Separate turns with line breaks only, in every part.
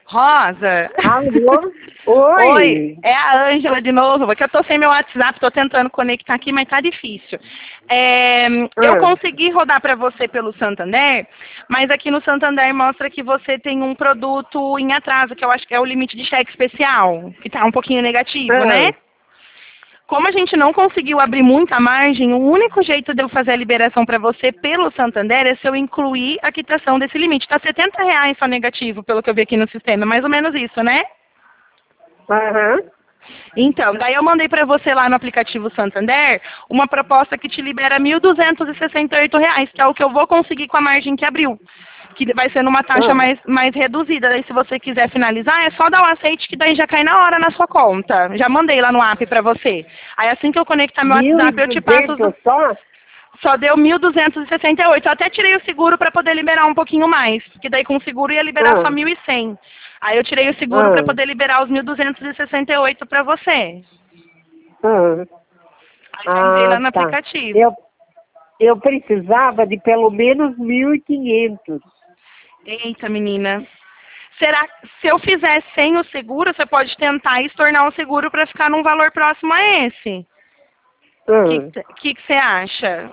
Rosa.
Alô?
Oi,
Oi.
é a Ângela de novo, porque eu tô sem meu WhatsApp, tô tentando conectar aqui, mas tá difícil. Eu
Ah,
consegui rodar para você pelo Santander, mas aqui no Santander mostra que você tem um produto em atraso, que eu acho que é o limite de cheque especial, que tá um pouquinho negativo, né?
ah,
Como a gente não conseguiu abrir muita margem, o único jeito de eu fazer a liberação para você pelo Santander é se eu incluir a quitação desse limite. Está R$ 70 só negativo, pelo que eu vi aqui no sistema. É mais ou menos isso, né?
aham.
Então, daí eu mandei para você lá no aplicativo Santander uma proposta que te libera R$ 1.268, que é o que eu vou conseguir com a margem que abriu. Que vai ser numa taxa
Ah,
mais reduzida. Daí, se você quiser finalizar, é só dar o aceite que daí já cai na hora na sua conta. Já mandei lá no app para você. Aí, assim que eu conectar meu
mil e
WhatsApp, eu te passo
duzentos só?
só deu 1.268. Eu até tirei o seguro para poder liberar um pouquinho mais. Porque daí com o seguro ia liberar só
Ah,
1.100. Aí eu tirei o seguro para
ah,
poder liberar os 1.268 para você.
ah.
Aí já entrei lá
Ah,
no
tá.
aplicativo.
Eu precisava de pelo menos 1.500.
Eita, menina. Será que se eu fizer sem o seguro, você pode tentar e tornar o seguro para ficar num valor próximo a esse? O que,
Ah,
que você acha?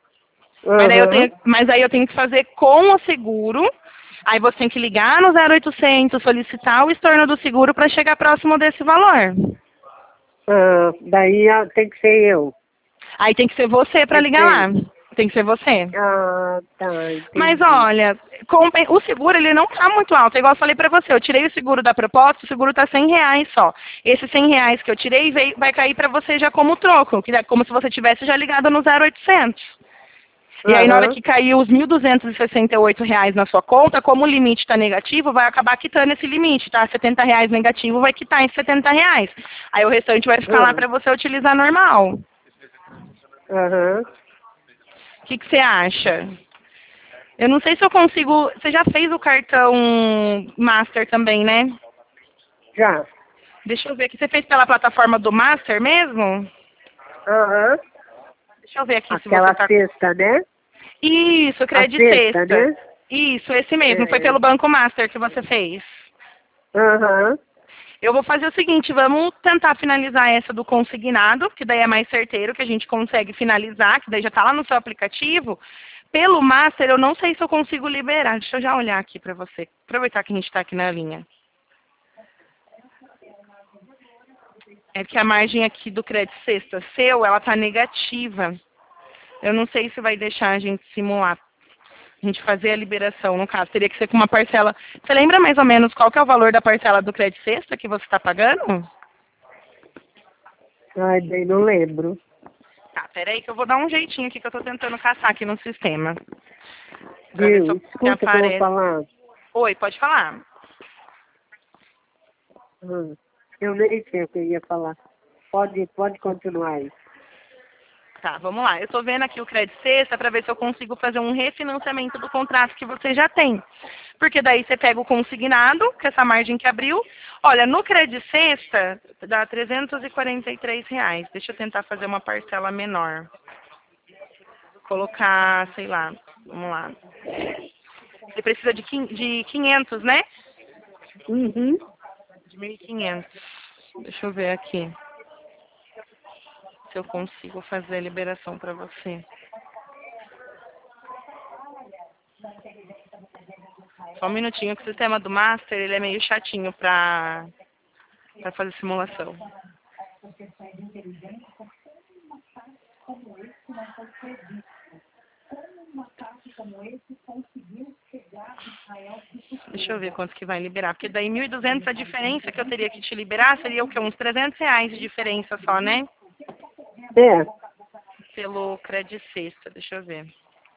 aham.
Mas aí eu tenho que fazer com o seguro. Aí você tem que ligar no 0800, solicitar o estorno do seguro para chegar próximo desse valor.
Ah, daí tem que ser eu.
Aí tem que ser você para
Tem que
ligar
ser.
lá. Tem que ser você.
Ah, tá,
Mas
entendi.
olha, o seguro ele não tá muito alto. É igual eu falei pra você, eu tirei o seguro da proposta, o seguro tá R$ 100 só. Esses R$ 100 que eu tirei vai cair pra você já como troco, que é como se você tivesse já ligado no 0800. E aí na hora
Aham.
que cair os R$ 1.268 na sua conta, como o limite está negativo, vai acabar quitando esse limite, tá? R$ 70 negativo vai quitar esses R$ 70. Aí o restante vai ficar lá
Ah,
pra você utilizar normal.
aham.
O que você acha? Eu não sei se eu consigo. Você já fez o cartão Master também, né?
Já.
Deixa eu ver aqui. Você fez pela plataforma do Master mesmo?
Aham.
Deixa eu ver aqui se você
Aquela
tá.
cesta, né?
Isso,
A
Credit
cesta,
Sexta.
né?
Isso, esse mesmo. Foi
É.
pelo Banco Master que você fez.
Aham.
Eu vou fazer o seguinte, vamos tentar finalizar essa do consignado, que daí é mais certeiro, que a gente consegue finalizar, que daí já está lá no seu aplicativo. Pelo Master, eu não sei se eu consigo liberar. Deixa eu já olhar aqui para você. Aproveitar que a gente está aqui na linha. É que a margem aqui do crédito sexta seu, ela está negativa. Eu não sei se vai deixar a gente simular. A gente fazer a liberação, no caso. Teria que ser com uma parcela. Você lembra mais ou menos qual que é o valor da parcela do crédito sexta que você está pagando?
Ai, bem, não lembro.
Tá, peraí que eu vou dar um jeitinho aqui que eu tô tentando caçar aqui no sistema. Pra ver se,
Viu?
se
Escuta o que eu vou
aparece.
falar.
Oi, pode falar.
Hum. Eu nem sei o que eu ia falar. Pode continuar aí.
Tá, vamos lá. Eu tô vendo aqui o crédito sexta para ver se eu consigo fazer um refinanciamento do contrato que você já tem. Porque daí você pega o consignado, que é essa margem que abriu. Olha, no crédito sexta dá R$ 343. Deixa eu tentar fazer uma parcela menor. Colocar, sei lá, vamos lá. Você precisa de 500, né?
Uhum.
De 1.500. Deixa eu ver aqui se eu consigo fazer a liberação para você. Só um minutinho, que o sistema do Master ele é meio chatinho para fazer simulação. Deixa eu ver quanto que vai liberar. Porque daí 1.200 a diferença que eu teria que te liberar seria o quê? Uns R$ 300 de diferença só, né?
É.
Pelo crédito sexta, deixa eu ver.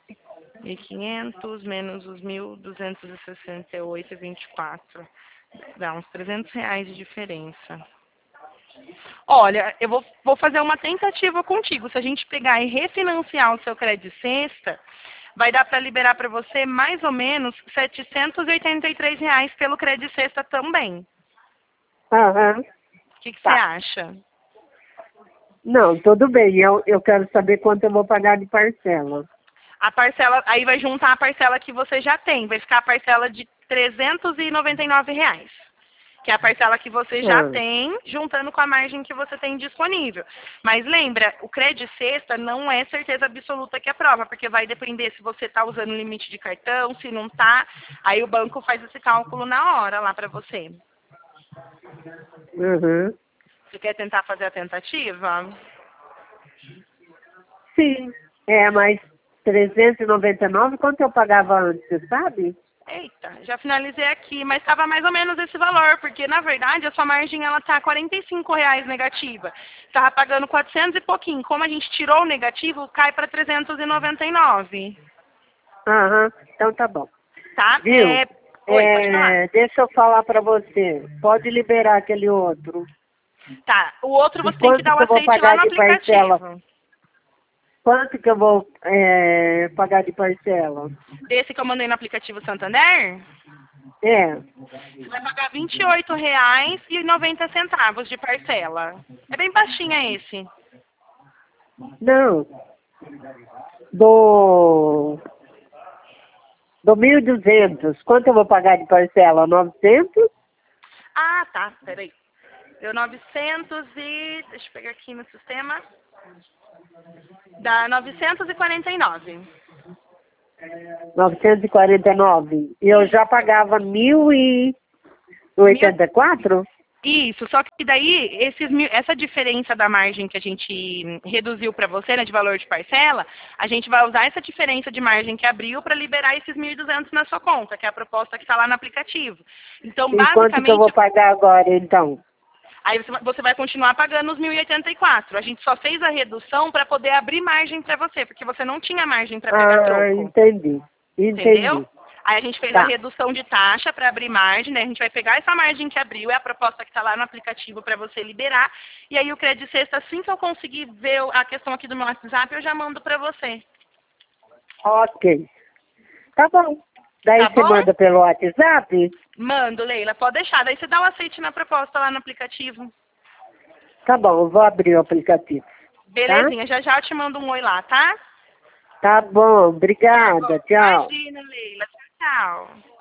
1.500 menos os 1.268,24. Dá uns R$ 300 de diferença. Olha, eu vou fazer uma tentativa contigo. Se a gente pegar e refinanciar o seu crédito sexta, vai dar para liberar para você mais ou menos R$ 783 pelo crédito sexta também.
Aham.
O que você
Tá.
acha?
Não, tudo bem. Eu quero saber quanto eu vou pagar de parcela.
A parcela, aí vai juntar a parcela que você já tem. Vai ficar a parcela de R$ 399. que é a parcela que você já tem, juntando com a margem que você tem disponível. Mas lembra, o crédito sexta não é certeza absoluta que aprova, porque vai depender se você está usando o limite de cartão, se não está, aí o banco faz esse cálculo na hora lá para você.
Uhum.
Você quer tentar fazer a tentativa?
Sim. Mas 399, quanto eu pagava antes, você sabe?
Eita, já finalizei aqui, mas estava mais ou menos esse valor, porque na verdade a sua margem ela tá R$ 45 negativa. Estava pagando 400 e pouquinho. Como a gente tirou o negativo, cai para 399.
Aham, então tá bom.
Tá?
Viu?
Oi, pode falar.
Deixa eu falar para você. Pode liberar aquele outro.
Tá, o outro
E
você tem que
quanto
dar o
que eu vou
aceite lá
pagar
no
de parcela?
aplicativo.
Quanto que eu vou pagar de parcela?
Desse que eu mandei no aplicativo Santander,
É.
você vai pagar R$ 28,90 de parcela. É bem baixinha esse.
Não. Do 1.200. Quanto eu vou pagar de parcela? 900?
Ah, tá, peraí. Deu 900 e... Deixa eu pegar aqui no sistema. Dá 949.
949. E eu já pagava 1.084?
Isso, só que daí essa diferença da margem que a gente reduziu para você, né, de valor de parcela, a gente vai usar essa diferença de margem que abriu para liberar esses 1.200 na sua conta, que é a proposta que está lá no aplicativo. Então,
E quanto que eu vou pagar agora, então?
aí você vai continuar pagando os 1.084. A gente só fez a redução para poder abrir margem para você, porque você não tinha margem para pegar troco.
Entendi.
Entendeu? Aí a gente fez a
Tá.
redução de taxa para abrir margem, né? A gente vai pegar essa margem que abriu, é a proposta que está lá no aplicativo para você liberar. E aí o crédito sexta, assim que eu conseguir ver a questão aqui do meu WhatsApp, eu já mando para você.
Ok. Tá bom. Daí
Tá
você
bom?
manda pelo WhatsApp?
Mando, Leila, pode deixar. Daí você dá o aceite na proposta lá no aplicativo.
Tá bom, eu vou abrir o aplicativo.
Belezinha, já já eu te mando um oi lá, tá?
Tá bom,
Tá bom.
obrigada. Tchau.
Imagina, Leila. Tchau, tchau.